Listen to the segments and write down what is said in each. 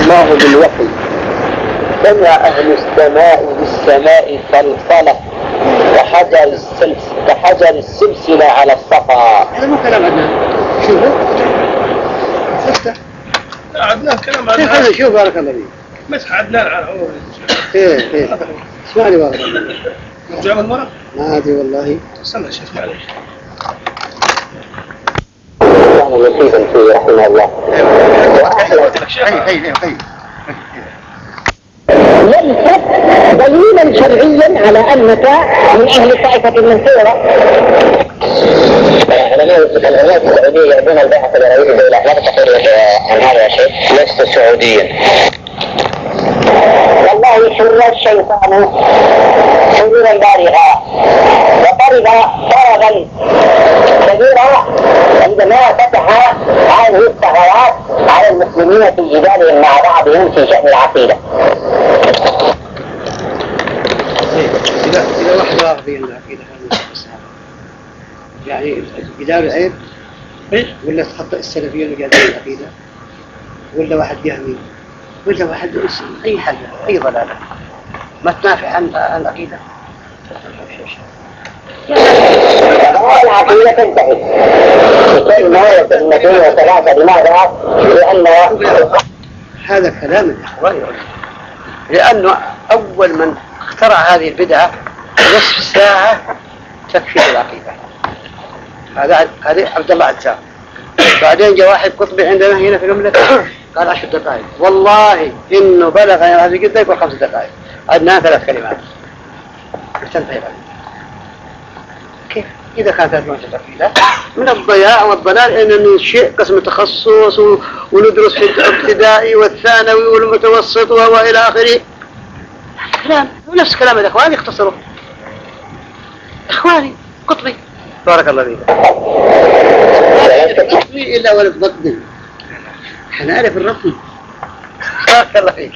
الله بالوحي سمع أهل السماء بالسماء صلصلة كحجر السلسلة على الصفا. هذا مو كلام عدنان. شوفوا افتح عدنان كلام عدنان. شوف بارك الله فيك. مسح عدنان على عمره. ايه اسمعني بارك الله فيك. نرجع من مرة؟ ما ادري والله. استنى شوف معليش. كان نصيبا فيه رحمه الله. ليست دليلا شرعيا على انك من اهل الطائفه المنصوره. العلماء السعوديه يعدون الباحث الرئيسي الدوله. لا تقول عن هذا يا شيخ. لست سعوديا. والله حر الشيطان حضورا بالغا وضرب ضربا كبيرا عندما فتح هذه الثغرات على المسلمين في جدالهم مع بعضهم في شأن العقيدة. إذا واحد واقف في العقيدة يعني جدال عيب ولا تخطئ السلفيين اللي قاعدين العقيدة ولا واحد جهمي ولا واحد أي حاجة أي ضلالة ما تنافع عن العقيدة. العقيدة تنتهي بكلمة وكلمتين وثلاثة. لماذا؟ لأن هذا كلام الإخوان لأنه أول من اخترع هذه البدعة نصف ساعة تكفي العقيدة. هذا عبد الله عزام. بعدين جاء واحد قطبي عندنا هنا في المملكة قال 10 دقائق. والله إنه بلغ هذه قد يقول 5 دقائق. عندنا 3 كلمات تنتهي العقيدة. كيف؟ إذا كانت هذه العقيدة من الضياع والضلال إن شيء قسم تخصص وندرس في الابتدائي والثانوي والمتوسط وإلى آخره. كلام ونفس كلام الإخوان يختصروا. إخواني قطبي بارك الله فيك. قطبي إلا ولد بطني. إحنا نعرف الرطن. بارك الله فيك.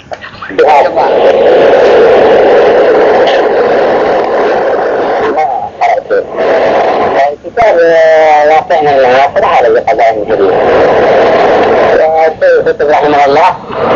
الكتاب واقعنا المعاصر على القضاء الجديد. والسيد قطب رحمه الله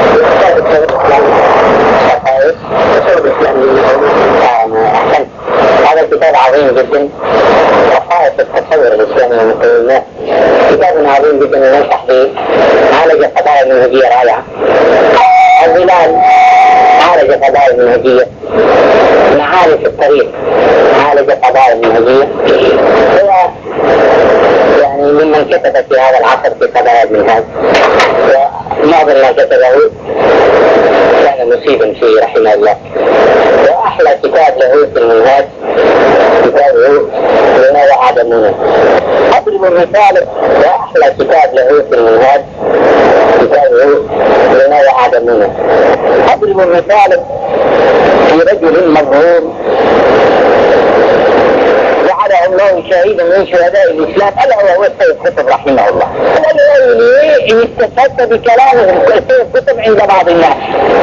هذا كتاب عظيم جدا. وقائد التصور الإسلامي والمسلمين كتاب عظيم جدا وننصح به. عالج قضايا المنهجية رائعة. الظلال عالج قضايا المنهجية. معارف الطريق عالج قضايا المنهجية. هو يعني ممن كتب في هذا العصر في قضايا المنهج ومعظم ما كتبه كان مصيبا فيه رحمه الله. وأحلى كتاب له في المنهج كتابه لنا وعدمنا. أضرب المثال. وأحلى كتاب له في المنهج كتابه لنا وعدمنا. أضرب المثال في رجل مظلوم جعله الله شهيدا من شهداء الإسلام ألا وهو السيد قطب رحمه الله. إن استفدت بكلامه السيد قطب عند بعض الناس.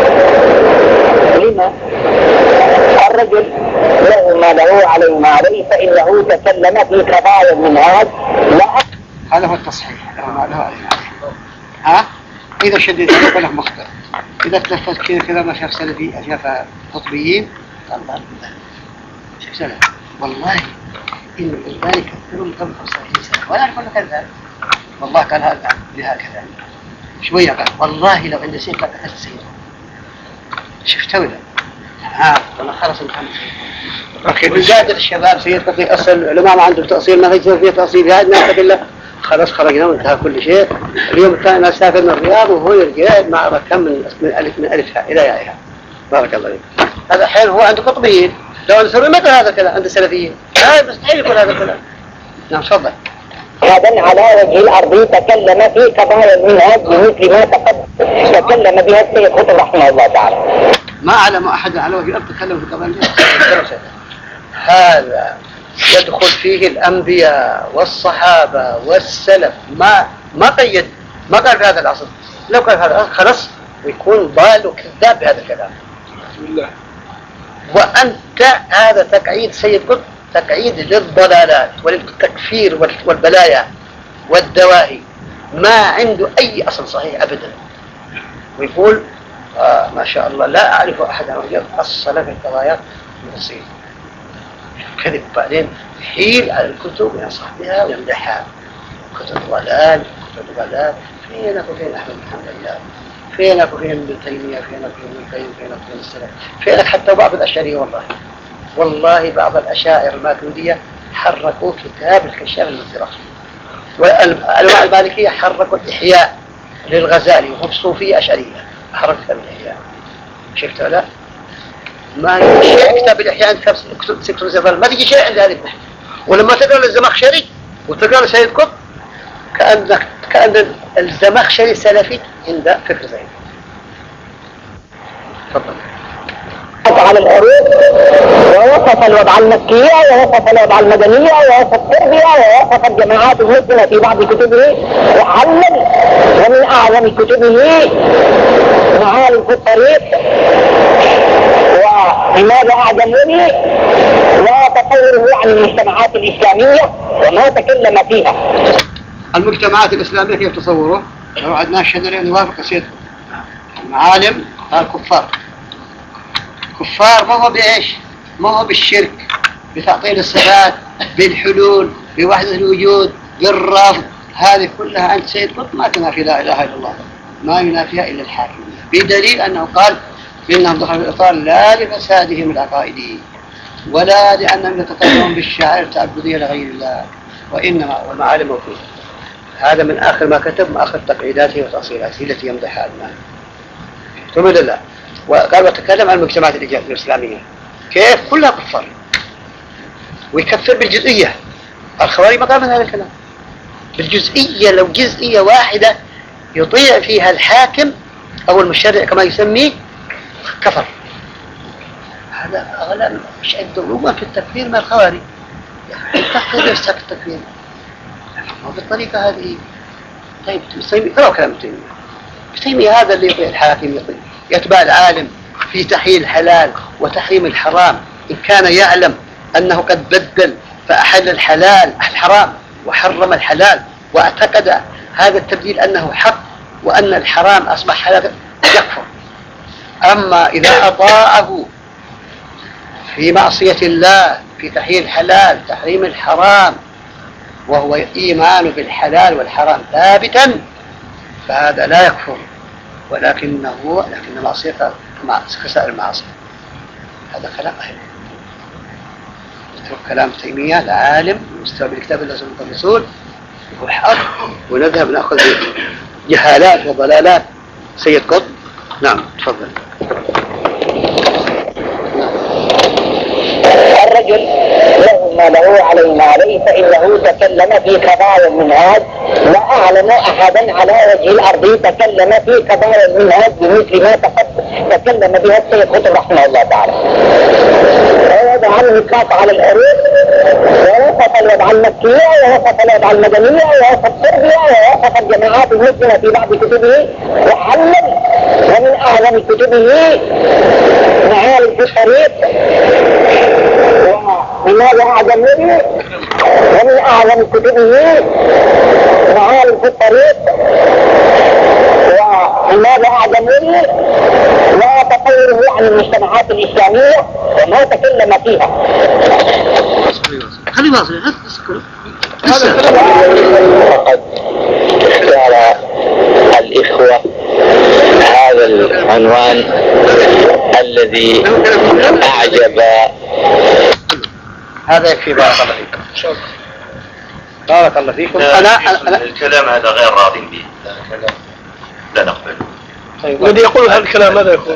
لما؟ الرجل له ما له عليه ما عليه فإنه تكلم في قضايا المنهاج. لا هذا هو التصحيح. ما له عليه ها؟ إذا شديد فله مخطئ. إذا تلفت كذا ما شاف سلفي شاف قطبيين قال الله شاف سلف. والله إن ذلك كثير قبل 25 سنة ولا أقول لك كذا. والله قال هذا بهكذا شوية قال والله لو عند سيد لقد السيد شفته ولا أنا خلص الحمد لله. وزاد الشباب سيد قطبي أصل العلماء ما عندهم تأصيل ما فيش فيه تأصيل هذا نعتقد الله خلاص خرجنا وانتهى كل شيء. اليوم الثاني أسافر من الرياض وهو يرجع ما أعرف كم من ألفها إلى يائها. بارك الله فيك. هذا حين هو عند قطبيين لو نسوي مثل هذا الكلام عند السلفيين لا مستحيل يكون هذا الكلام. نعم تفضل. هذا على وجه الأرض تكلم في قضايا المنهج مثل ما تكلم بها السيد قطب رحمه الله تعالى. ما أعلم أحد على وجه الأرض تكلم في قضايا المنهج. هذا يدخل فيه الأنبياء والصحابة والسلف ما قيد ما قال في هذا العصر. لو قال في هذا العصر خلاص ويكون ضال وكذاب بهذا الكلام. بسم الله. وأنت هذا تقعيد سيد قطب تقعيد للضلالات وللتكفير والبلايا والدواهي ما عنده أي أصل صحيح أبدا. ويقول ما شاء الله لا أعرف أحدا رجل أصل في القضايا بسيط كذب. بعدين يحيل على الكتب وينصح بها ويمدحها. كتب ضلال، كتب ضلال. فينك وفين أحمد الحمد لله، فينك وفين ابن تيمية، فينك وفين ابن القيم، فينك وفين السلف، فينك حتى بعض الأشعرية. والله بعض الأشاعر الماتريدية حركوا كتاب الكشاف المنزرخي، والعلماء المالكية حركوا الإحياء للغزالي وهم صوفية أشعرية، حركوا كتاب الإحياء. شفت ولا؟ ما يجي شيء كتاب الإحياء أنت سكتور زفال ما تجي شيء عند هذه البحث. ولما تقرأ الزمخشري وتقرأ سيد قطب كأن الزمخشري سلفي عند فكر زيد. تفضل. على العروض ووصف الوضع المكية ووصف الوضع المدنية ووصف التربية ووصف الجماعات المسلمة في بعض كتبه وحلل ومن أعظم كتبه معالم في الطريق ولماذا أعجبني وتصوره عن المجتمعات الإسلامية وما تكلم فيها. المجتمعات الإسلامية كيف تصوره؟ لو عدناه الشنري يوافق سيد المعالم الكفار. كفار ما هو بإيش؟ ما هو بالشرك، بتعطيل الصفات، بالحلول، بوحدة الوجود، بالرفض. هذه كلها عند سيد قطب ما تنافي لا إله إلا الله، ما ينافيها إلا الحاكم، بدليل أنه قال إنهم دخلوا الإطار لا لفسادهم العقائدي ولا لأنهم يتطلعون بالشعائر التعبدية لغير الله، وإنما والمعالم موجودة. هذا من آخر ما كتب، من آخر تقعيداته وتأصيلاته التي يمدحها الآن. ثم لله. وقال وتكلم عن المجتمعات الإسلامية كيف كلها كفار، ويكفر بالجزئية. الخوارج ما قال من هذا الكلام بالجزئية. لو جزئية واحدة يطيع فيها الحاكم أو المشرع كما يسميه كفر. هذا أغلى مش عندهم في التكفير من الخوارج. التكفير يستحق التكفير وبالطريقة هذه. طيب ترى كلام تيمية هذا اللي يطيع الحاكم يتبع العالم في تحليل الحلال وتحريم الحرام إن كان يعلم أنه قد بدل فأحل الحرام وحرم الحلال واعتقد هذا التبديل أنه حق وأن الحرام أصبح حلال يكفر. أما إذا أطاعه في معصية الله في تحليل الحلال تحريم الحرام وهو إيمان بالحلال والحرام ثابتا فهذا لا يكفر، لكن معصيته كسائر المعاصي. هذا كلام أهل. نترك كلام تيمية العالم المستوى بالكتاب الله سبحانه والرسول والحق ونذهب نأخذ جهالات وضلالات سيد قطب. نعم تفضل. الرجل له ما له عليه ما عليه، فإنه تكلم في قضايا المنهاج لا أعلم أحدا على وجه الأرض تكلم في قضايا المنهاج بمثل ما تكلم بها السيد قطب رحمه الله تعالى. ووضع النقاط على العروض ووصف الوضع المكية ووصف الوضع المدنية ووصف التربية ووصف الجماعات المسلمة في بعض كتبه وحلل ومن أعظم كتبه معالم في الطريق لماذا أعجبني ومن أعظم كتبه معالم في الطريق ولماذا أعجبني وتصوره عن المجتمعات الإسلامية وما تكلم فيها. خلي واصل فقد اختار الإخوة هذا العنوان الذي أعجب. هذا يكفي. بارك الله فيكم. بارك الله فيكم. أنا الكلام هذا غير راض به، لا نقبله. طيب. الذي يقول هذا الكلام ماذا يقول؟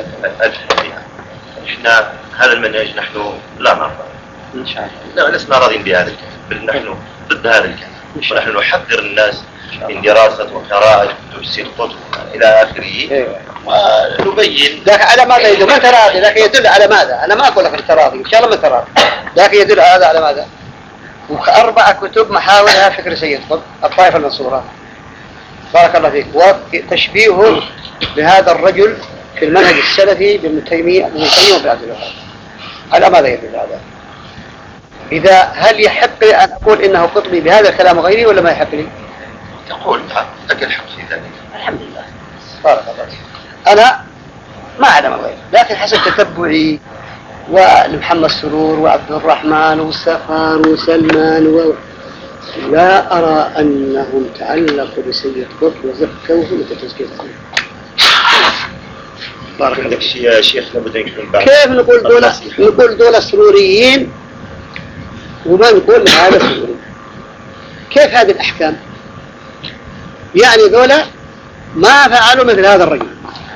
احنا هذا المنهج نحن لا نرضى إن شاء الله. لا لسنا راضين بهذا الكلام، بل نحن ضد هذا الكلام، ونحن نحذر الناس من دراسة وقراءة كتب السيد قطب إلى آخره، ونبين ذاك على ماذا يدل؟ ما تراضي، لكن يدل على ماذا؟ أنا ما أقول لك التراضي، إن شاء الله ما تراضي، لكن يدل هذا على ماذا؟ وأربع كتب محاولها فكر سيد قطب الطائفة المنصورة. بارك الله فيك. وتشبيهه بهذا الرجل في المنهج السلفي بابن تيمية وابن عبد الوهاب. على ماذا يدل هذا؟ إذا هل يحق لي أن أقول إنه قطبي بهذا الكلام غيري ولا ما يحق لي؟ تقول لك الحق في ذلك. الحمد لله. بارك الله فيك. أنا ما أعلم غيره، لكن حسب تتبعي ولمحمد سرور وعبد الرحمن وسفار وسلمان لا أرى أنهم تعلقوا بسيد قطب وزكوه لتزكية القلب. بارك الله فيك يا شيخ. لابد أن يكون بعد. كيف نقول دول سروريين وما نقول هذا سروري؟ كيف هذه الأحكام؟ يعني دولة ما فعلوا مثل هذا الرجل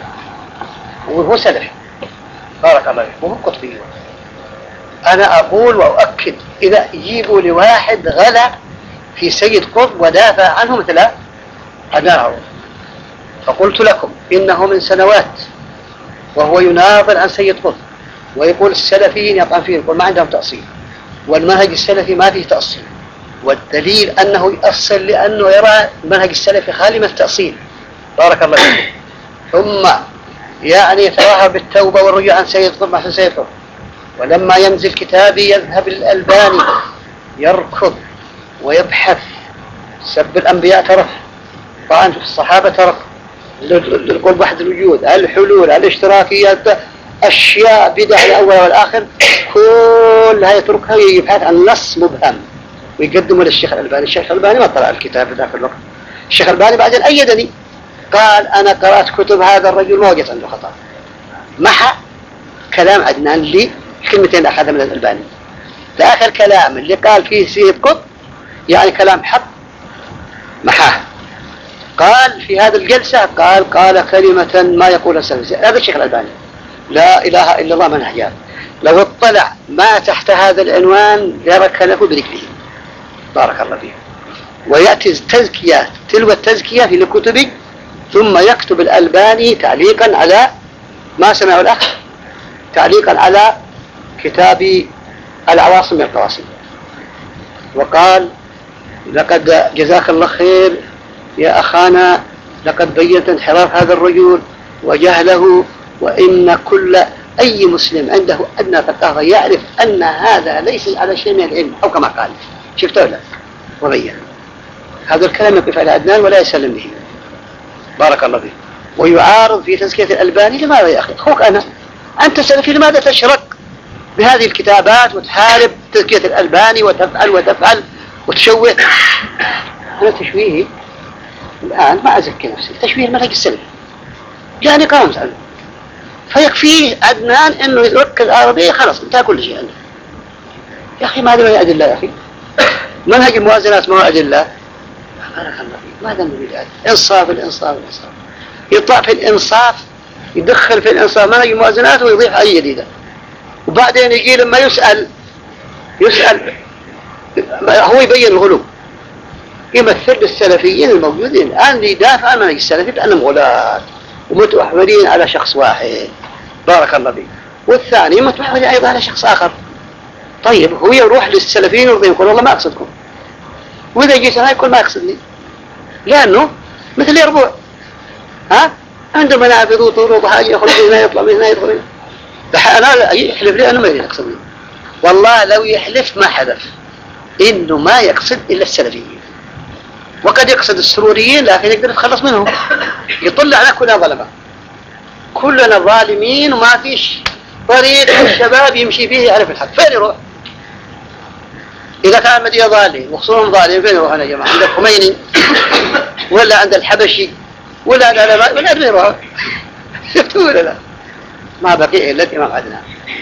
وهو سلف. بارك الله فيك. وهو قطبي. أنا أقول وأؤكد إذا يجيبوا لواحد غلا في سيد قطب ودافع عنه مثل أداه، فقلت لكم إنه من سنوات وهو يناظر عن سيد قطب ويقول السلفيين يطعن فيه، يقول ما عندهم تأصيل والمنهج السلفي ما فيه تأصيل، والدليل أنه يأصل لأنه يرى المنهج السلفي خالي من التأصيل. بارك الله فيكم. ثم يعني يتظاهر بالتوبة والرجوع عن سيد قطب عن سيد قطب، ولما ينزل كتابي يذهب للألباني يركض ويبحث. سب الأنبياء ترك، طعن في الصحابة ترك، القول وحد الوجود، الحلول، الاشتراكيات، أشياء بدع الأول والآخر كلها يتركها ويبحث عن نص مبهم ويقدمه للشيخ الألباني. الشيخ الألباني ما طلع الكتاب ذاك الوقت. الشيخ الألباني بعدين أيدني، قال أنا قرأت كتب هذا الرجل ما وجدت عنده خطأ. محى كلام عدنان لي كلمتين أخذها من الألباني. آخر كلام اللي قال فيه سيد قطب يعني كلام حق محاه. قال في هذه الجلسة قال كلمة ما يقولها السلف. هذا الشيخ الألباني لا إله إلا الله من حجاب. لو اطلع ما تحت هذا العنوان لركنه برجله. بارك الله فيه. ويأتي التزكيات تلو التزكية في الكتب، ثم يكتب الألباني تعليقا على ما سمعه الأخ، تعليقا على كتاب العواصم من القواصم، وقال لقد جزاك الله خير يا أخانا، لقد بينت انحراف هذا الرجل وجهله، وإن كل أي مسلم عنده أدنى ثقافة يعرف أن هذا ليس على شيء من العلم، أو كما قال. شفته ولا؟ وبين هذا الكلام يقف على عدنان ولا يسلم به. بارك الله فيه. ويعارض في تزكية الألباني. لماذا يا أخي؟ أخوك أنا، أنت سلفي، لماذا تشرك بهذه الكتابات وتحارب تزكية الألباني وتفعل وتشوه؟ أنا تشويهي الآن ما أزكي نفسي، تشويه المنهج السلفي يعني قام سأله، فيكفيه عدنان إنه يركز عربية خلاص انتهى كل شيء عنه. يا أخي ما هذا من أدلة يا أخي؟ منهج الموازنات ما هو أدلة؟ بارك الله فيك. ماذا نريد؟ إنصاف الإنصاف الإنصاف، يطلع في الإنصاف، يدخل في الإنصاف منهج الموازنات ويضيف أي جديدة، وبعدين يجي لما يسأل هو يبين الغلو، يمثل السلفيين الموجودين الآن يدافع عن منهج السلفي بأنهم غلاة ومتوحدين على شخص واحد. بارك الله فيك. والثاني متوحد أيضا على شخص آخر. طيب هو يروح للسلفيين ويقول والله ما أقصدكم، وإذا جيت أنا يقول ما يقصدني، لأنه مثل يربوع، عنده منافذ وطرق وحاجة، يخرج هنا يطلع من هنا يدخل هنا. أنا يحلف لي أنه ما يريد يقصدني، والله لو يحلف ما حدث إنه ما يقصد إلا السلفيين، وقد يقصد السروريين لكن يقدر يتخلص منهم، يطلع على كلنا ظلمة، كلنا ظالمين وما فيش طريق الشباب يمشي فيه يعرف الحق. فين يروح؟ إذا كان مدينة ظالم وخصوصا ظالم فين يروح؟ أنا يا جماعة عند الخميني ولا عند الحبشي ولا عند العلماء ولا أدري يروح. ولا لا، ما بقي إلا الإمام عدنان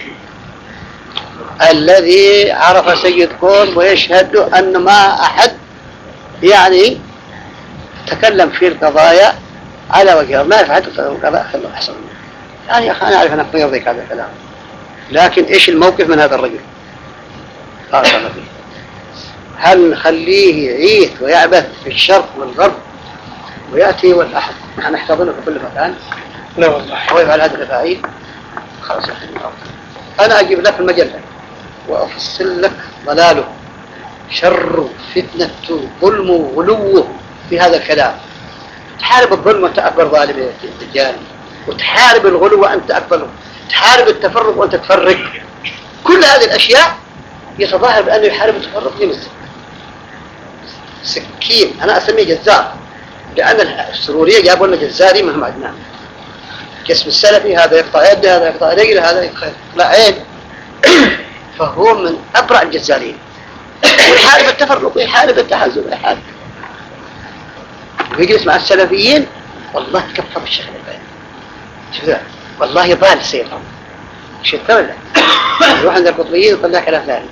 الذي عرف سيد قوم ويشهد أن ما أحد يعني تكلم في القضايا على وجه ما يفعل القضاء خلوا أحسن. يعني يا أخي أنا أعرف أنك ما يرضيك هذا الكلام، لكن إيش الموقف من هذا الرجل؟ بارك الله فيه. هل نخليه يعيث ويعبث في الشرق والغرب ويأتي والأحد نحتضنه في كل مكان؟ لا والله. هو يفعل هذا الفعيل؟ خلاص يا أخي أنا أجيب لك المجلة وأفصل لك ضلاله، شر فتنة ظلم وغلوه في هذا الكلام. تحارب الظلم وأنت أكبر ظالم يا رجال، وتحارب الغلو وأنت أكبر، تحارب التفرق وأنت تفرق. كل هذه الأشياء يتظاهر بأنه يحارب التفرق يمسك سكين. أنا أسميه جزار لأن السرورية جابوا لنا جزاري مهم عدنان. الجسم السلفي، هذا يقطع يد، هذا يقطع رجل، هذا يقطع عين. فهو من أبرع الجزارين، ويحارب التفرق ويحارب التحزب ويحارب، ويجلس مع السلفيين. والله كفر الشيخ الألباني. شوف ذا والله ضال سيطان شيء ثمله. يروح عند القطبيين يقول لك كلام ثاني.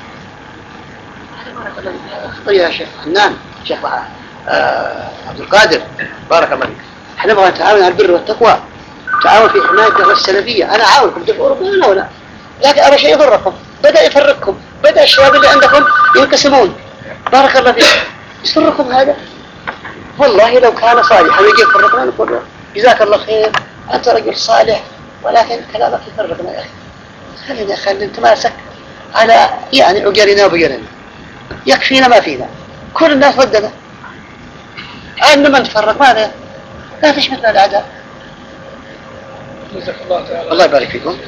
يا شيخ حنان، شيخ عبد القادر، بارك الله فيك، احنا نبغى نتعاون على البر والتقوى، تعاون في حماية الدعوة السلفية. أنا أعاونكم تدفعوا ربنا ولا، لكن أرى شيء يضركم، بدأ يفرقكم، بدأ الشباب اللي عندكم ينقسمون. بارك الله فيك، يسركم هذا؟ والله لو كان صالحا ويجي يفرقنا نقول له جزاك الله خير، أنت رجل صالح، ولكن كلامك يفرقنا يا أخي. خلينا نتماسك على يعني عقرنا وبقرنا، يكفينا ما فينا، كل الناس ضدنا، عندما نتفرق ماذا؟ لا تشمتنا الأعداء. الله يبارك فيكم.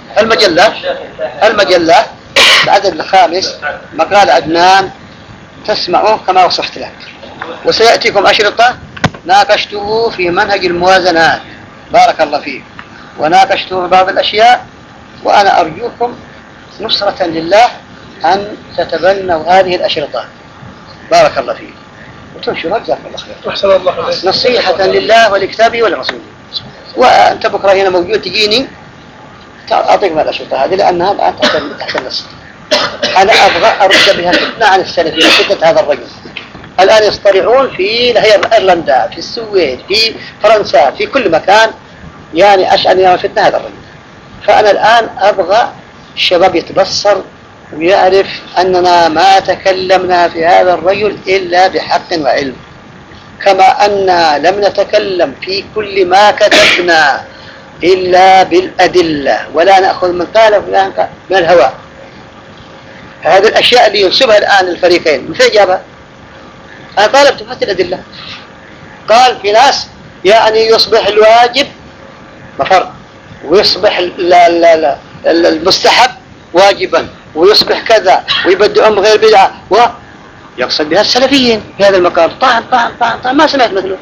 المجلة العدد الخامس، مقال عدنان تسمعوه كما وصفت لك، وسيأتيكم أشرطة ناقشته في منهج الموازنات، بارك الله فيك، وناقشته في بعض الأشياء، وأنا أرجوكم نصرة لله أن تتبنوا هذه الأشرطة، بارك الله فيك، وتنشرها جزاكم الله خير. أحسن الله عليك. نصيحة لله ولكتابه ولرسوله. وأنت بكرة هنا موجود تجيني أعطيك من الأشرطة هذه، لأنها الآن تحت النص. أنا أبغى أرد بها فتنة عن السلفيين، فتنة هذا الرجل. الآن يصطرعون في إيرلندا، في السويد، في فرنسا، في كل مكان، يعني أشأن فتنة هذا الرجل. فأنا الآن أبغى الشباب يتبصر ويعرف أننا ما تكلمنا في هذا الرجل إلا بحق وعلم، كما أننا لم نتكلم في كل ما كتبنا إلا بالأدلة، ولا نأخذ من قال فلان من الهواء. هذه الأشياء اللي ينسبها الآن الفريقين من فين جابها؟ أنا طالبت بحث الأدلة. قال في ناس يعني يصبح الواجب مفر، ويصبح المستحب واجبا، ويصبح كذا، ويبدعون بغير بدعة، ويقصد بها السلفيين في هذا المقام. طعن طعن طعن طعن، ما سمعت مثله.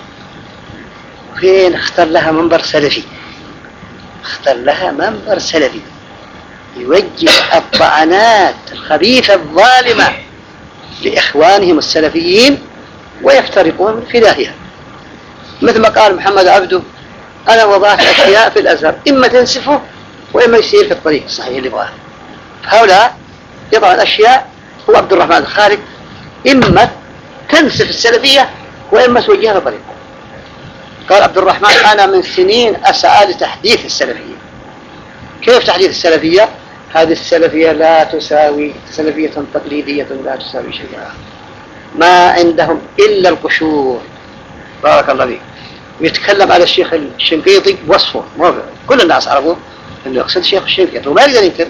فين اختار لها منبر سلفي، اختار لها منبر سلفي يوجه الطعنات الخبيثة الظالمة لإخوانهم السلفيين، ويفترقون في داهية. مثل ما قال محمد عبده، أنا وضعت أشياء في الأزهر إما تنسفه وإما يسير في الطريق الصحيح اللي يبغاه. هؤلاء يضع الأشياء، هو عبد الرحمن الخالد، إما تنسف السلفية وإما توجهها في طريق. قال عبد الرحمن أنا من سنين أسعى لتحديث السلفية. كيف تحديث السلفية؟ هذه السلفية لا تساوي، سلفية تقليدية لا تساوي شيئا، ما عندهم إلا القشور، بارك الله فيك. ويتكلم على الشيخ الشنقيطي بوصفه، كل الناس عرفوا أنه يقصد الشيخ الشنقيطي وما يقدر ينكر.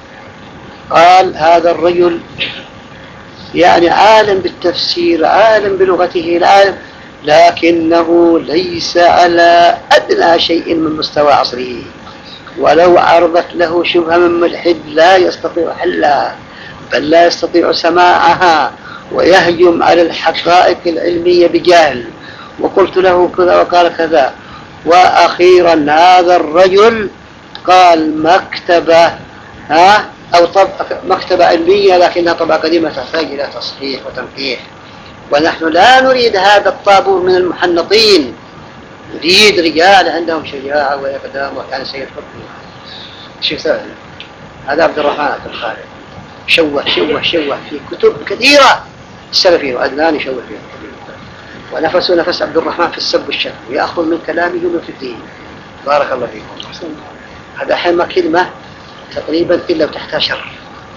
قال هذا الرجل يعني عالم بالتفسير، عالم بلغته، العالم، لكنه ليس على أدنى شيء من مستوى عصره، ولو عرضت له شبهة من ملحد لا يستطيع حلها، بل لا يستطيع سماعها، ويهجم على الحقائق العلمية بجهل. وقلت له كذا وقال كذا. وأخيرا هذا الرجل قال مكتبة أو مكتبة علمية لكنها طبعا قديمة تحتاج إلى تصحيح وتنقيح، ونحن لا نريد هذا الطابور من المحنطين، نريد رجال عندهم شجاعة وإقدام وكان سيد حكم. شوف هذا عبد الرحمن عبد الخالد شوه في كتب كثيرة السلفيين، وعدنان يشوه فيها، ونفسه نفس عبد الرحمن في السب والشتم، ويأخذ من كلامه من في الدين، بارك الله فيكم. هذا حين ما كلمة تقريبا إلا وتحتها شر.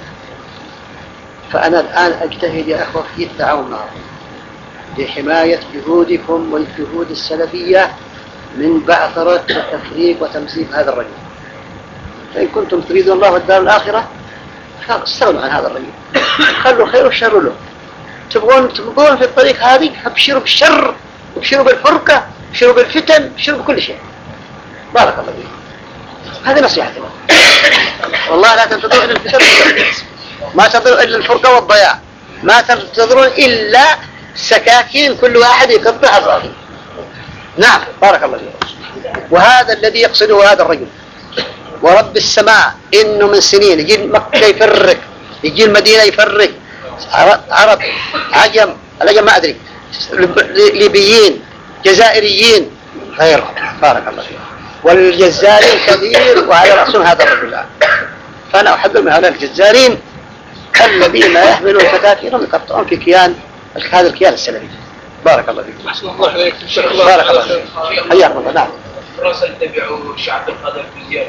فأنا الآن أجتهد يا أخوة في التعاون معكم لحماية جهودكم والجهود السلفية من بعثرة وتفريق وتمزيق هذا الرجل. فإن كنتم تريدون الله والدار الآخرة فاستغنوا عن هذا الرجل، خلوا خير والشر له. تبغون في الطريق هذه ابشروا بالشر، ابشروا بالفرقة، ابشروا بالفتن، ابشروا بكل شيء، بارك الله فيكم. هذه نصيحتنا. والله لا تنتظرون إلا الفتن، ما تنتظرون إلا الفرقة والضياع، ما تنتظرون إلا سكاكين كل واحد يقطع الرأي. نعم بارك الله فيكم. وهذا الذي يقصده هذا الرجل. ورب السماء إنه من سنين يجي مكة يفرق، يجي المدينة يفرق، عرب عجم العجم ما أدري، ليبيين جزائريين غيرهم، بارك الله فيهم، والجزائرين كثير وعلى رأسهم هذا الرجل. فأنا أحذر من هؤلاء الجزائرين الذين يحملون تكاتيرهم يقطعون في كيان هذا الكيان السلفي. بارك الله فيكم. أحسن الله إليك. بارك الله فيك. حياكم الله. نعم. فرنسا يتبعوا شيخ عبد القادر بوزيان.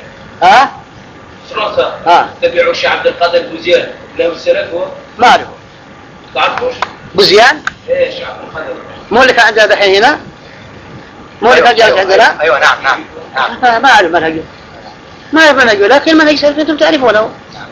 فرنسا يتبعوا شيخ عبد القادر بوزيان، له سلف هو؟ ما أعرفه. تعرفوش؟ بوزيان؟ إيه شيخ عبد القادر. مو اللي كان عندنا الحين هنا؟ مو اللي كان جالس عندنا؟ أيوة نعم. ما أعرف منهجه. ما أعرف منهجه، لكن منهج سلفي أنتم تعرفونه.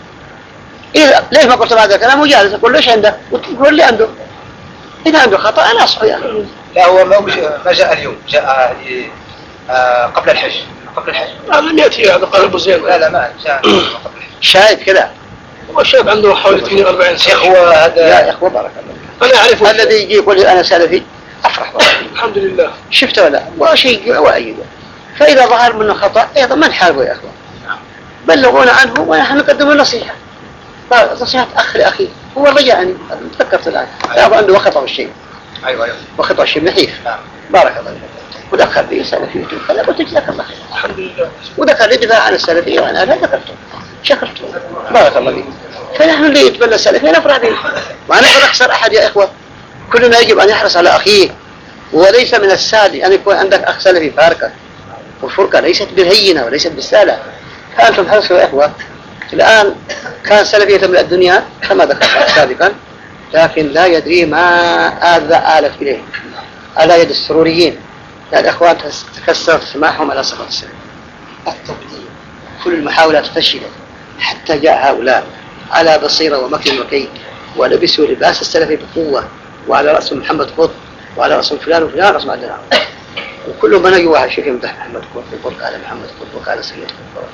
إيه ليش ما قلت هذا الكلام؟ وجالس أقول ليش عنده؟ وتقول لي عنده. إذا عنده خطأ أنا أصحى يا أخي. لا هو ما جاء اليوم، جاء قبل الحج. لم يأتي هذا قال أبو زين. لا ما جاء قبل الحج. شاهد كذا. هو شاب عنده حوالي 48 سنة. شيخ هو هذا يا إخوة بارك الله. أنا أعرفه. الذي يجي يقول لي أنا سلفي أفرح والله. الحمد لله. شفته ولا؟ وشيء وأيده. فإذا ظهر منه خطأ أيضا ما نحاربه يا أخوة. بلغونا عنه ونحن نقدم النصيحة. نصيحة أخ لأخي. هو رجعني تذكرت الآن. لا عنده وخطأ الشيء. أيوة. وخطأ الشيء نحيف. بارك الله فيك. ودخل به سلفية فلا قلت جزاك الله خير. الحمد لله. ودخل يدفع عن السلفية وأنا لا ذكرته شكرته. بارك الله فيك. فنحن اللي يتبنى السلفية نفرح به. وأنا لا أخسر أحد يا إخوة. كلنا يجب أن يحرص على أخيه، وليس من السهل أن يكون عندك أخ سلفي فارقة، والفرقة ليست بالهينة وليست بالسهلة. فأنتم حرصوا يا إخوة. الآن كان سلفية من الدنيا كما ذكرت سابقا، لكن لا يدري ما آلت إليه على يد السروريين. يعني الأخوان تكسرت سماحهم على سقط السلف التبديل. كل المحاولات فشلت حتى جاء هؤلاء على بصيرة ومكر وكيد، ولبسوا لباس السلفي بقوة، وعلى رأسهم محمد قطب، وعلى رأسهم فلان وفلان رسم عندنا، وكلهم بنجوا واحد شيء يمدح محمد قطب وقال محمد قطب وقال سيد قطب.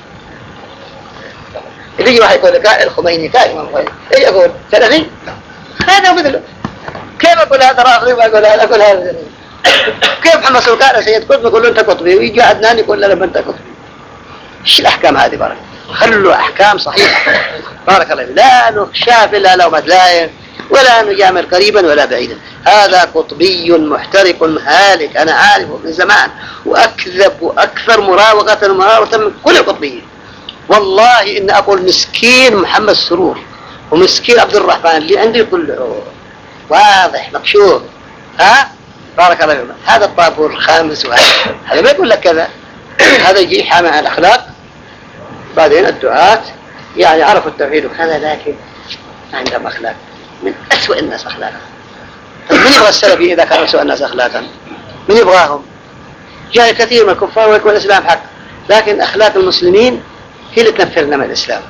اللي يجي واحد يقول قال الخميني قال إمام الخميني، إيه يقول سلفي؟ هذا مثله. كيف أقول هذا رافضي وأقول هذا أقول هذا؟ كيف محمد قال سيد قطب يقول له أنت قطبي، ويجي عدنان يقول له أنت قطبي؟ إيش الأحكام هذه بارك؟ خلوا أحكام صحيحة بارك الله. لا نخشى إلا لو مدلاين، ولا نجامل قريبا ولا بعيدا. هذا قطبي محترق هالك، أنا عارفه من زمان، وأكذب وأكثر مراوغة من كل القطبيين. والله إن أقول مسكين محمد سرور ومسكين عبد الرحمن اللي عندي كله واضح مكشوف. بارك الله فيكم. هذا الطابور الخامس هذا ما يقول لك كذا. هذا يجي حامل عن الأخلاق، بعدين الدعاة يعني عرفوا التوحيد وكذا، لكن عندهم أخلاق من أسوأ الناس أخلاقا. من يبغى السلفي إذا كانوا أسوأ الناس أخلاقا؟ من يبغاهم؟ جاء كثير من الكفار ويكون الإسلام حق، لكن أخلاق المسلمين هي اللي تنفرنا من الإسلام.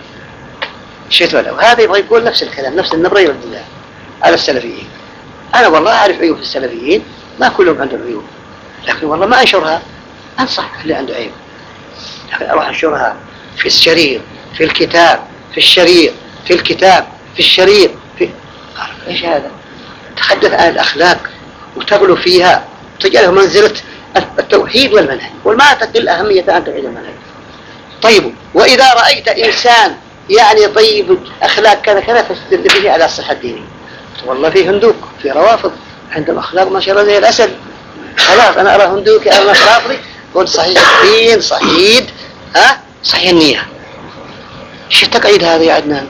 شيت ولا؟ وهذا يبغى يقول نفس الكلام، نفس النبرة يرد الله على السلفيين. أنا والله أعرف عيوب السلفيين، ما كلهم عندهم عيوب، لكن والله ما أنشرها. أنصح اللي عنده عيب، لكن أروح أنشرها في الشريط، في الكتاب، في الشريط، في الكتاب، في الشريط، في إيش هذا؟ تحدث عن الأخلاق وتغلو فيها وتجعله منزلة التوحيد والمنهج، وما تقل أهمية عن توحيد المنهج. طيب، وإذا رأيت إنسان يعني طيب أخلاق كذا كذا فاستدل به على الصحة الدينية. والله في هندوك، في روافض عندهم أخلاق ما شاء الله زي الأسد. خلاص أنا أرى هندوكي أنا رافضي قول صحيح الدين صحيح صحيح النية. ايش التقعيد هذا يا عدنان؟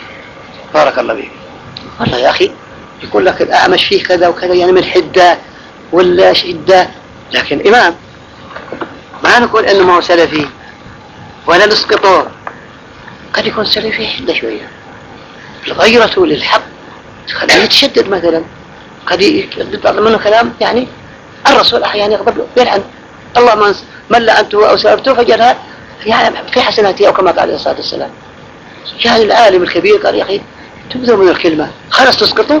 بارك الله فيك. والله يا أخي يقول لك الأعمش فيه كذا وكذا يعني من حدة ولا شدة، لكن إمام. ما نقول إنه ما هو سلفي ولا نسقطه، قد يكون سلفي حدة شوية، الغيرة للحق خليه يتشدد مثلا، قد يطلع منه كلام يعني الرسول أحيانا يغضب له يلعن الله من لعنته أو سلبته فجرها يعني في حسناته، أو كما قال عليه الصلاة والسلام. جاء العالم الكبير قال يا أخي تبذل من الكلمة خلاص تسقطوا.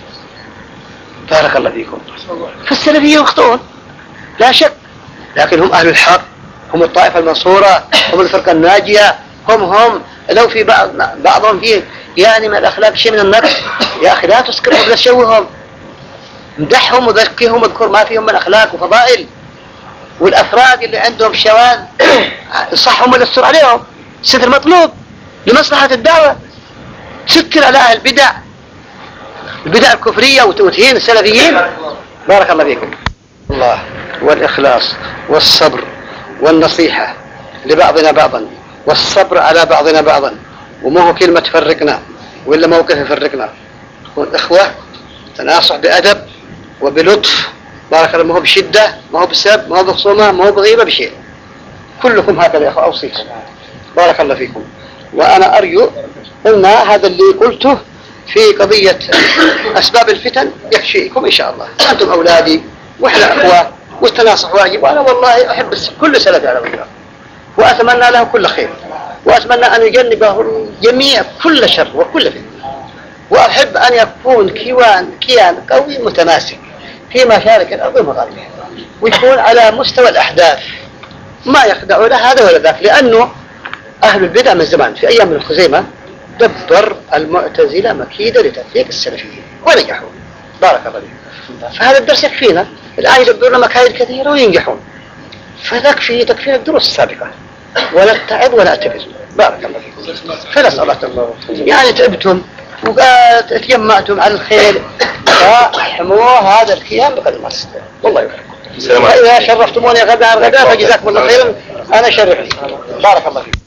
بارك الله فيكم. فالسلفيين يخطئون لا شك، لكن هم أهل الحق، هم الطائفة المنصورة، هم الفرقة الناجية، هم لو في بعضهم فيه يعني من الأخلاق شيء من النقص يا أخي لا تسقطهم ولا تشوههم، امدحهم وذكرهم واذكر ما فيهم من أخلاق وفضائل. والأفراد اللي عندهم شواذ صحهم ولا تستر عليهم، ستر مطلوب لمصلحة الدعوة. تسكر على أهل البدع الكفرية وتهين السلفيين. بارك الله فيكم. الله والإخلاص والصبر والنصيحة لبعضنا بعضا والصبر على بعضنا بعضا، وما هو كلمة تفرقنا ولا موقف يفرقنا. نكون إخوة، تناصح بأدب وبلطف. بارك الله، ما هو بشدة، ما هو بسب، ما هو بخصومة، ما هو بغيبة، بشيء. كلكم هكذا يا أخوة، أوصيكم. بارك الله فيكم. وأنا أرجو أن هذا اللي قلته في قضية أسباب الفتن يكفيكم إن شاء الله. أنتم أولادي وإحنا أخوة، والتناصح واجب، وأنا والله أحب كل سلفي على وجهه، وأتمنى له كل خير، وأتمنى أن يجنبه الجميع كل شر وكل فتنة، وأحب أن يكون كيان قوي متماسك في مشارق الأرض ومغاربها، ويكون على مستوى الأحداث، ما يخدع لا هذا ولا ذاك. لأنه أهل البدع من زمان في أيام الخزيمة دبر المعتزلة مكيدة لتفريق السلفيين ونجحوا. بارك الله فيكم. فهذا الدرس يكفينا. الآن يدبرون مكايد كثيرة وينجحون، تكفينا الدروس السابقة، ولا نتعب ولا نعتبر. بارك الله فيكم. فنسأل الله الله يعني تعبتم وتجمعتم على الخير، فاحموا هذا الكيان بقدر ما تستطيعون. والله يبارك. وإذا شرفتموني غدا فجزاكم الله خيرا. أنا شرف لي. بارك الله فيكم.